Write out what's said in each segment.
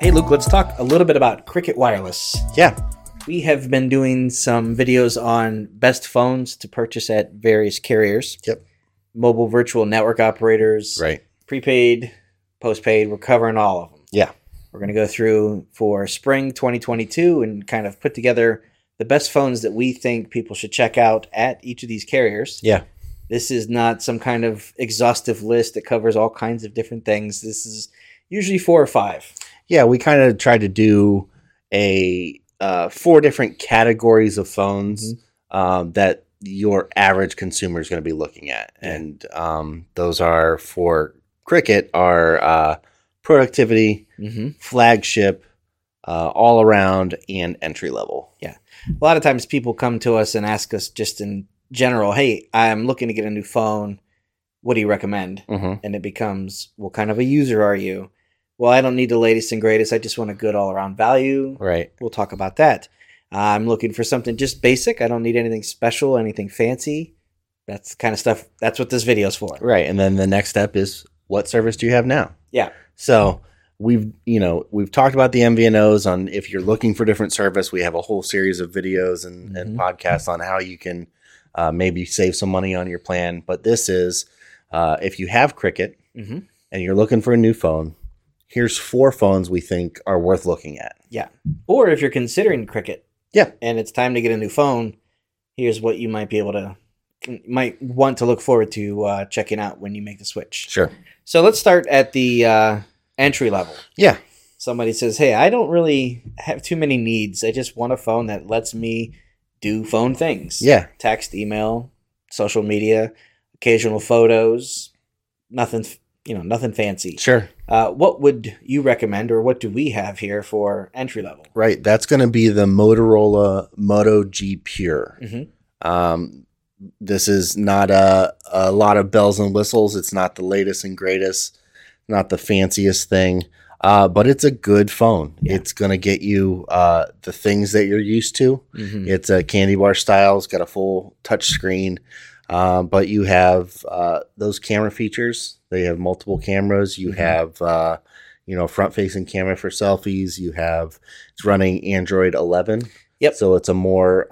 Hey, Luke, let's talk a little bit about Cricket Wireless. Yeah. We have been doing some videos on best phones to purchase at various carriers. Yep. Mobile virtual network operators. Right. Prepaid, postpaid. We're covering all of them. Yeah. We're going to go through for spring 2022 and kind of put together the best phones that we think people should check out at each of these carriers. Yeah. This is not some kind of exhaustive list that covers all kinds of different things. This is usually 4 or 5. Yeah, we kind of tried to do a 4 different categories of phones that your average consumer is going to be looking at. Yeah. And those are for Cricket are productivity, flagship, all around, and entry level. Yeah. A lot of times people come to us and ask us just in general, hey, I'm looking to get a new phone. What do you recommend? And it becomes, what kind of a user are you? Well, I don't need the latest and greatest. I just want a good all-around value. Right. We'll talk about that. I'm looking for something just basic. I don't need anything special, anything fancy. That's the kind of stuff. That's what this video is for. Right. And then the next step is, what service do you have now? Yeah. So we've talked about the MVNOs on if you're looking for different service. We have a whole series of videos and podcasts on how you can maybe save some money on your plan. But this is if you have Cricket and you're looking for a new phone, here's 4 phones we think are worth looking at. Yeah. Or if you're considering Cricket, yeah, and it's time to get a new phone, here's what you might might want to look forward to checking out when you make the switch. Sure. So let's start at the entry level. Yeah. Somebody says, hey, I don't really have too many needs. I just want a phone that lets me do phone things. Yeah. Text, email, social media, occasional photos, nothing fancy. Sure. What would you recommend, or what do we have here for entry level? Right. That's going to be the Motorola Moto G Pure. This is not a lot of bells and whistles. It's not the latest and greatest, not the fanciest thing, but it's a good phone. Yeah. It's going to get you the things that you're used to. It's a candy bar style. It's got a full touch screen, but you have those camera features. They have multiple cameras. You have, front-facing camera for selfies. It's running Android 11. Yep. So it's a more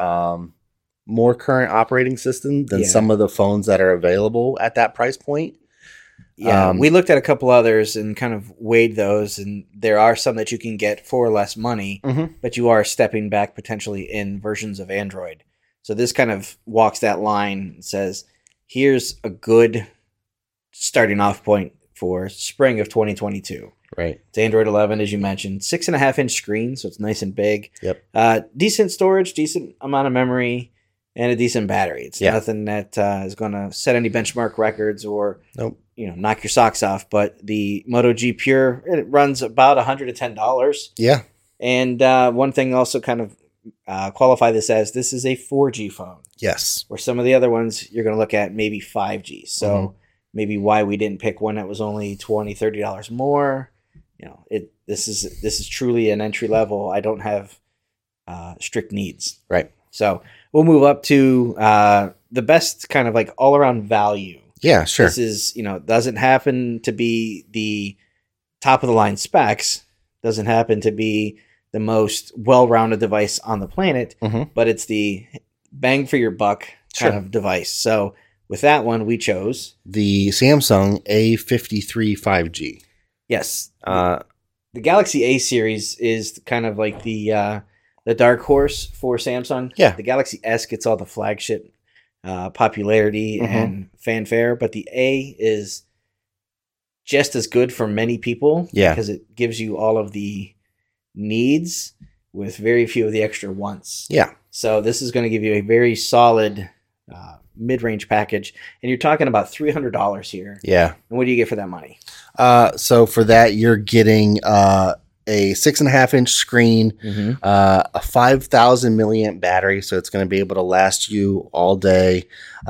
current operating system than some of the phones that are available at that price point. Yeah, we looked at a couple others and kind of weighed those, and there are some that you can get for less money, but you are stepping back potentially in versions of Android. So this kind of walks that line and says, here's a good starting off point for spring of 2022. Right. It's Android 11, as you mentioned, 6.5-inch screen, so it's nice and big. Yep. Decent storage, decent amount of memory, and a decent battery. It's nothing that is going to set any benchmark records or knock your socks off. But the Moto G Pure, it runs about $110. Yeah. And one thing also kind of qualify this as, this is a 4G phone. Yes. Where some of the other ones you're going to look at maybe 5G. So maybe why we didn't pick one that was only $20, $30 more. This is truly an entry level. I don't have strict needs. Right. So we'll move up to the best kind of like all around value. Yeah, sure. This is, doesn't happen to be the top of the line specs, doesn't happen to be the most well-rounded device on the planet, but it's the bang for your buck kind of device. So with that one, we chose the Samsung A53 5G. Yes. The Galaxy A series is kind of like the dark horse for Samsung. Yeah. The Galaxy S gets all the flagship popularity and fanfare, but the A is just as good for many people. Yeah. Because it gives you all of the needs with very few of the extra wants. Yeah. So this is going to give you a very solid mid-range package, and you're talking about $300 here. Yeah. And what do you get for that money? So for that, you're getting a 6.5-inch screen, a 5,000 milliamp battery, so it's going to be able to last you all day,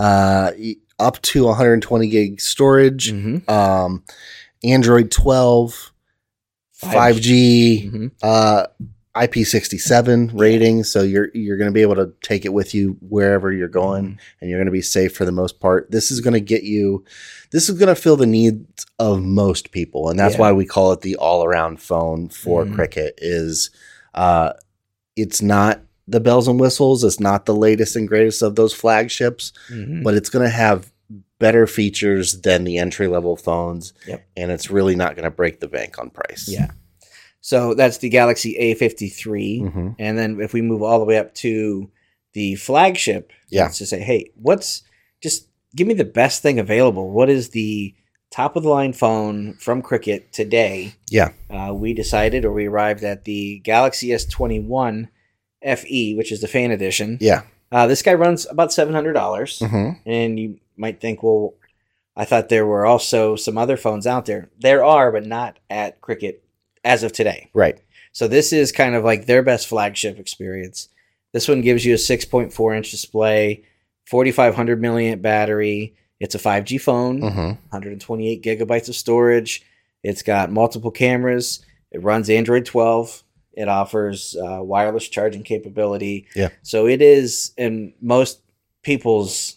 up to 120 gig storage, Android 12, 5G. IP67 rating, so you're going to be able to take it with you wherever you're going, and you're going to be safe for the most part. This is going to fill the needs of most people, and that's why we call it the all-around phone for Cricket. Is it's not the bells and whistles, it's not the latest and greatest of those flagships, but it's going to have better features than the entry-level phones, and it's really not going to break the bank on price. Yeah. So that's the Galaxy A53. And then if we move all the way up to the flagship, it's to say, hey, just give me the best thing available. What is the top of the line phone from Cricket today? Yeah. We arrived at the Galaxy S21 FE, which is the fan edition. Yeah. This guy runs about $700. And you might think, well, I thought there were also some other phones out there. There are, but not at Cricket as of today. Right. So this is kind of like their best flagship experience. This one gives you a 6.4-inch display, 4,500 milliamp battery. It's a 5G phone, 128 gigabytes of storage. It's got multiple cameras. It runs Android 12. It offers wireless charging capability. Yeah. So it is in most people's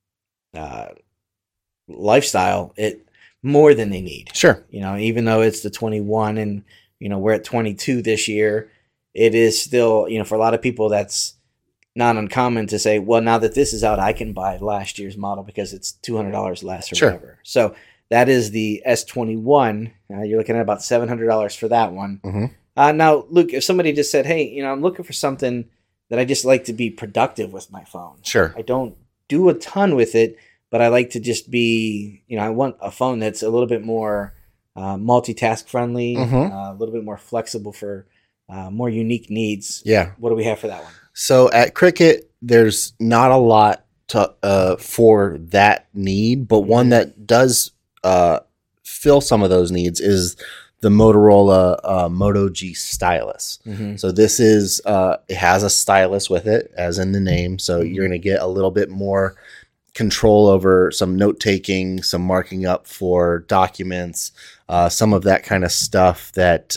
lifestyle, it more than they need. Sure. Even though it's the 21 and, we're at 22 this year, it is still, for a lot of people, that's not uncommon to say, well, now that this is out, I can buy last year's model because it's $200 less or whatever. So that is the S21. You're looking at about $700 for that one. Now, Luke, if somebody just said, hey, I'm looking for something that I just like to be productive with my phone. Sure. I don't do a ton with it, but I like to just be, I want a phone that's a little bit more multitask friendly, a little bit more flexible for more unique needs. Yeah. What do we have for that one? So at Cricket, there's not a lot to for that need, but one that does fill some of those needs is the Motorola Moto G stylus. So this is it has a stylus with it, as in the name. So you're going to get a little bit more control over some note taking, some marking up for documents, some of that kind of stuff that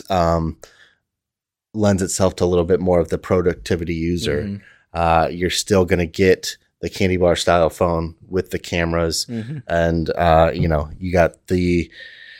lends itself to a little bit more of the productivity user. You're still going to get the candy bar style phone with the cameras, and you got the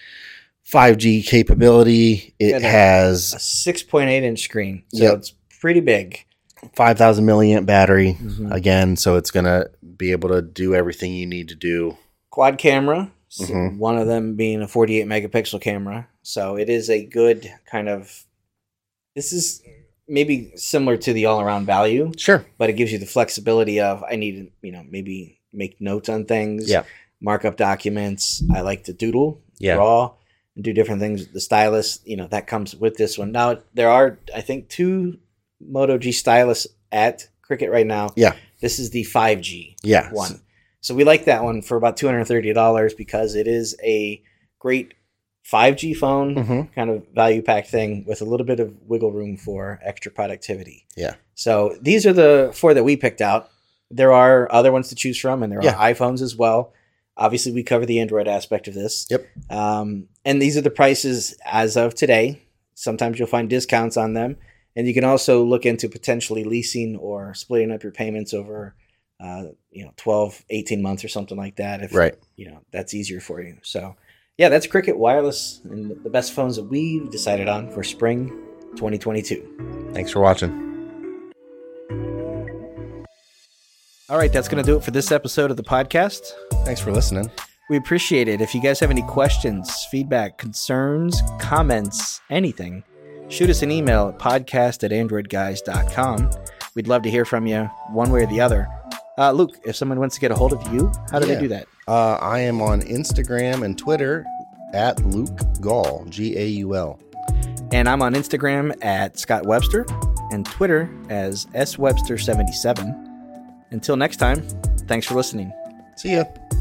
5G capability. It has a 6.8-inch screen, so it's pretty big. 5,000 milliamp battery again, so it's going to be able to do everything you need to do. Quad camera, so one of them being a 48 megapixel camera. So it is a good kind of, this is maybe similar to the all-around value. Sure. But it gives you the flexibility of, I need to, maybe make notes on things, mark up documents. I like to doodle, draw, and do different things. The stylus, that comes with this one. Now, there are, I think, 2 Moto G stylus at Cricket right now. Yeah. This is the 5G one. So we like that one for about $230 because it is a great 5G phone, kind of value pack thing with a little bit of wiggle room for extra productivity. Yeah. So these are the 4 that we picked out. There are other ones to choose from, and there are iPhones as well. Obviously, we cover the Android aspect of this. Yep. And these are the prices as of today. Sometimes you'll find discounts on them. And you can also look into potentially leasing or splitting up your payments over, 12, 18 months or something like that. If, that's easier for you. So, that's Cricket Wireless and the best phones that we've decided on for spring 2022. Thanks for watching. All right, that's going to do it for this episode of the podcast. Thanks for listening. We appreciate it. If you guys have any questions, feedback, concerns, comments, anything, shoot us an email at podcast@androidguys.com. We'd love to hear from you one way or the other. Luke, if someone wants to get a hold of you, how do they do that? I am on Instagram and Twitter at Luke Gaul, Gaul. And I'm on Instagram at Scott Webster and Twitter as SWebster77. Until next time, thanks for listening. See ya.